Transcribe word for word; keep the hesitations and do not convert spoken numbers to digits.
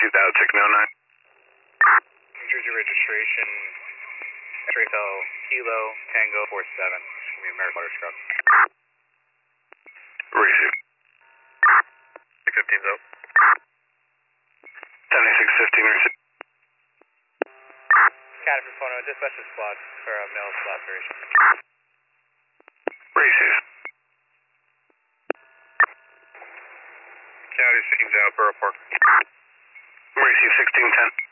received out six oh nine. New Jersey registration, X-Ray Kilo Tango four seven. From the American Water Scrub. Received. six fifteen's out. seventy-six fifteen received. Academy photo, dispatch the squad for a male laceration. Received. County sixteen's out, Borough Park. Received sixteen ten.